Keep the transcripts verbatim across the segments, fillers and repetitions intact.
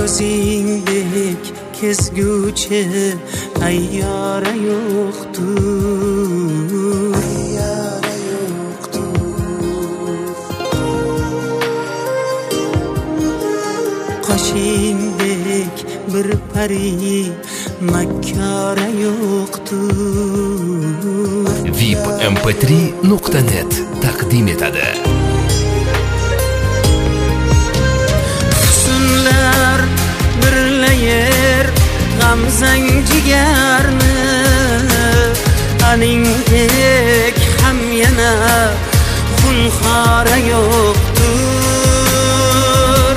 ko'zingdek kezguvchi tayyora yo'qdur. Qoshingdek bir pari makkora yo'qdur. V I P M P три nuqta net taqdim etadi. Husnlar birlayar g'amzang jigarni, aningdek ham yana xunxora yo'qdur.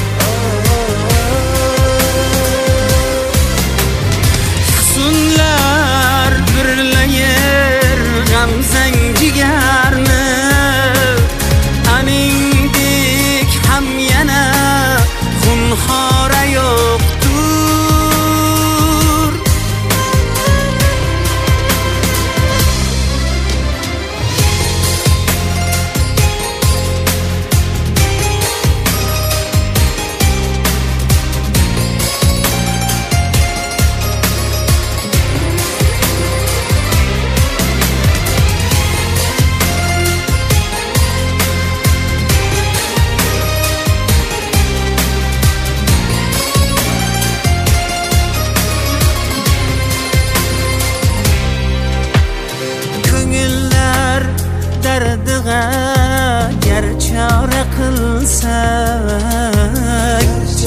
Husnlar birlayar g'amzang jigarni, aningdek ham yana xunxora yo'qdur. Dardiga gar chora qilsak,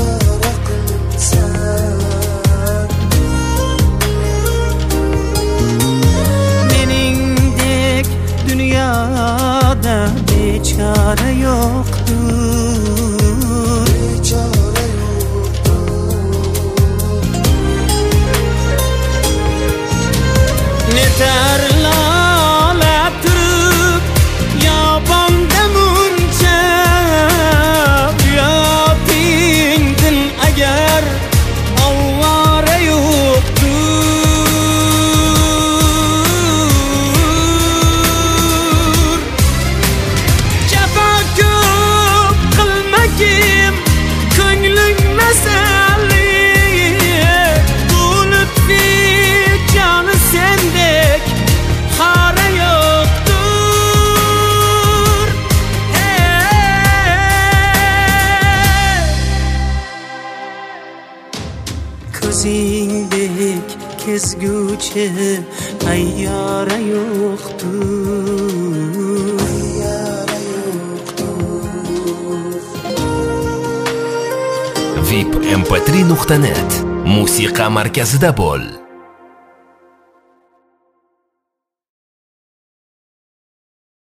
meningdek dunyoda bechora yo'qdur. Netar ko'zingdek kezguvchi tayyora yo'qdur. V I P M P три nuqta net musiqa markazida bo'l.